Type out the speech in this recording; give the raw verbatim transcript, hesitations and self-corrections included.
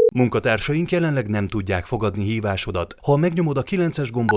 Munkatársaink jelenleg nem tudják fogadni hívásodat. Ha megnyomod a kilences gombot,